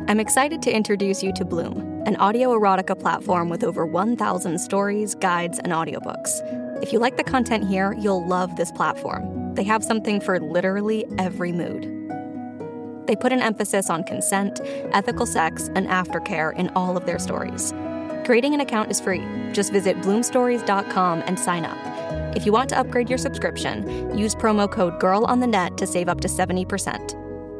I'm excited to introduce you to Bloom, an audio erotica platform with over 1,000 stories, guides, and audiobooks. If you like the content here, you'll love this platform. They have something for literally every mood. They put an emphasis on consent, ethical sex, and aftercare in all of their stories. Creating an account is free. Just visit bloomstories.com and sign up. If you want to upgrade your subscription, use promo code GIRLONTHENET to save up to 70%.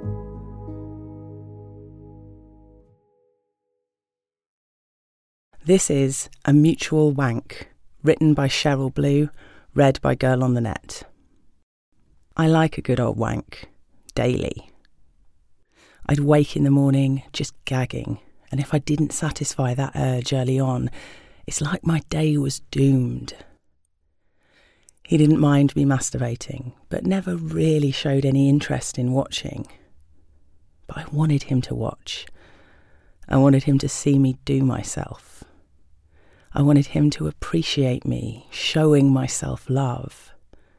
This is A Mutual Wank, written by Cheryl Blue, read by Girl on the Net. I like a good old wank, daily. I'd wake in the morning just gagging, and if I didn't satisfy that urge early on, it's like my day was doomed. He didn't mind me masturbating, but never really showed any interest in watching. But I wanted him to watch. I wanted him to see me do myself. I wanted him to appreciate me, showing myself love.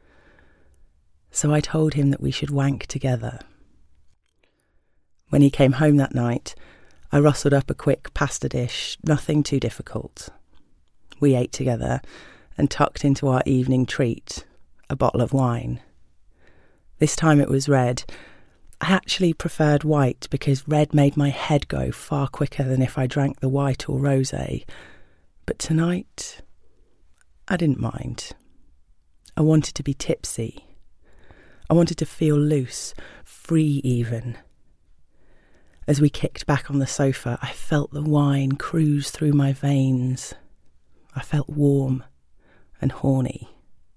So I told him that we should wank together. When he came home that night, I rustled up a quick pasta dish, nothing too difficult. We ate together and tucked into our evening treat, a bottle of wine. This time it was red. I actually preferred white because red made my head go far quicker than if I drank the white or rosé. But tonight, I didn't mind. I wanted to be tipsy. I wanted to feel loose, free even. As we kicked back on the sofa, I felt the wine cruise through my veins. I felt warm and horny.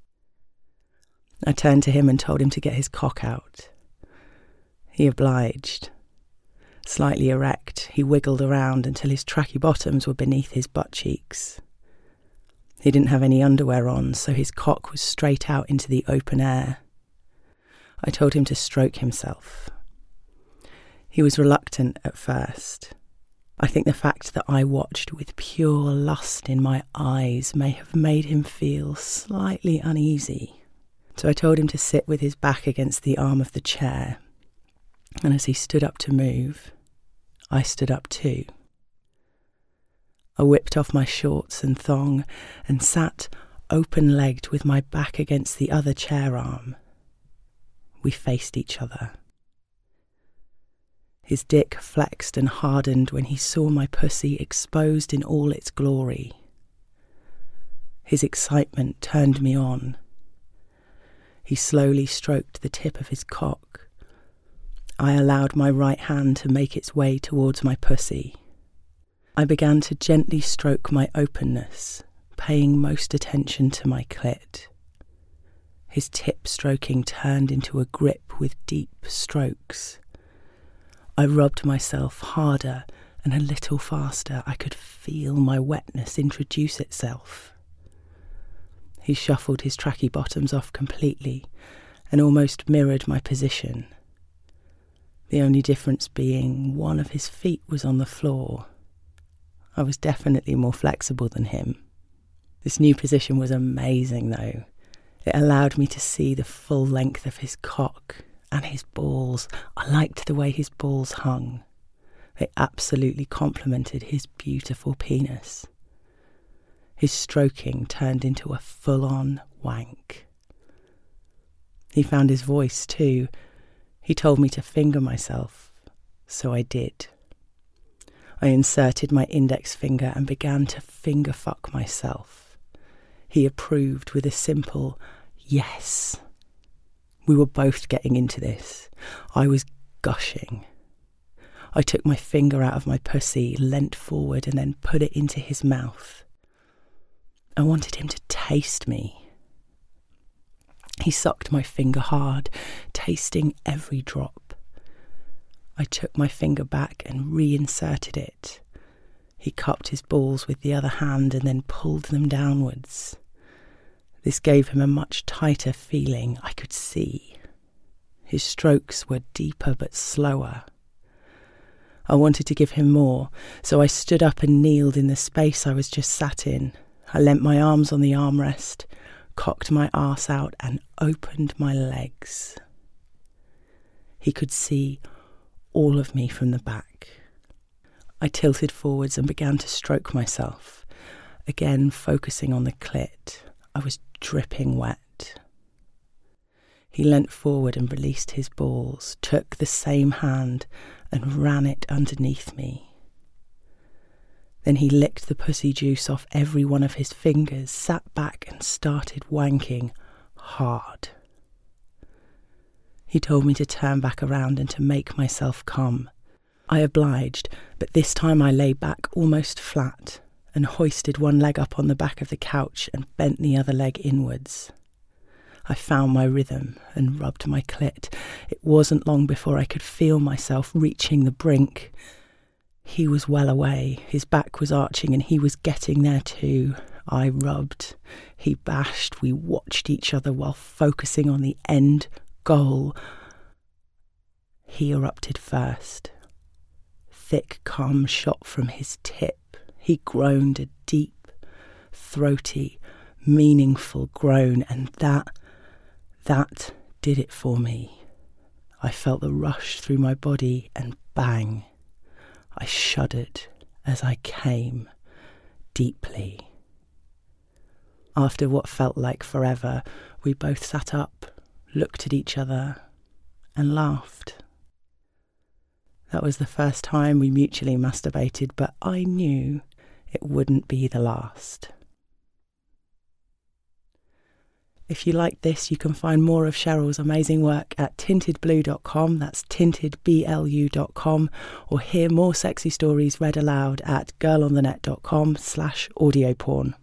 I turned to him and told him to get his cock out. He obliged. Slightly erect, he wiggled around until his tracky bottoms were beneath his butt cheeks. He didn't have any underwear on, so his cock was straight out into the open air. I told him to stroke himself. He was reluctant at first. I think the fact that I watched with pure lust in my eyes may have made him feel slightly uneasy. So I told him to sit with his back against the arm of the chair. And as he stood up to move, I stood up too. I whipped off my shorts and thong and sat open-legged with my back against the other chair arm. We faced each other. His dick flexed and hardened when he saw my pussy exposed in all its glory. His excitement turned me on. He slowly stroked the tip of his cock. I allowed my right hand to make its way towards my pussy. I began to gently stroke my openness, paying most attention to my clit. His tip stroking turned into a grip with deep strokes. I rubbed myself harder and a little faster. I could feel my wetness introduce itself. He shuffled his tracky bottoms off completely and almost mirrored my position. The only difference being one of his feet was on the floor. I was definitely more flexible than him. This new position was amazing, though. It allowed me to see the full length of his cock and his balls. I liked the way his balls hung. They absolutely complemented his beautiful penis. His stroking turned into a full-on wank. He found his voice, too. He told me to finger myself, so I did. I inserted my index finger and began to finger fuck myself. He approved with a simple yes. We were both getting into this. I was gushing. I took my finger out of my pussy, leant forward, and then put it into his mouth. I wanted him to taste me. He sucked my finger hard, tasting every drop. I took my finger back and reinserted it. He cupped his balls with the other hand and then pulled them downwards. This gave him a much tighter feeling, I could see. His strokes were deeper but slower. I wanted to give him more, so I stood up and kneeled in the space I was just sat in. I leant my arms on the armrest, cocked my arse out and opened my legs. He could see all of me from the back. I tilted forwards and began to stroke myself, again focusing on the clit. I was dripping wet. He leant forward and released his balls, took the same hand and ran it underneath me. Then he licked the pussy juice off every one of his fingers, sat back and started wanking hard. He told me to turn back around and to make myself come. I obliged, but this time I lay back almost flat and hoisted one leg up on the back of the couch and bent the other leg inwards. I found my rhythm and rubbed my clit. It wasn't long before I could feel myself reaching the brink. He was well away, his back was arching and he was getting there too. I rubbed, he bashed, we watched each other while focusing on the end goal. He erupted first. Thick cum shot from his tip. He groaned a deep, throaty, meaningful groan, and that did it for me. I felt the rush through my body and bang. I shuddered as I came deeply. After what felt like forever, we both sat up, looked at each other and laughed. That was the first time we mutually masturbated, but I knew it wouldn't be the last. If you like this, you can find more of Cheryl's amazing work at tintedblue.com, that's tintedblu.com, or hear more sexy stories read aloud at girlonthenet.com/audioporn.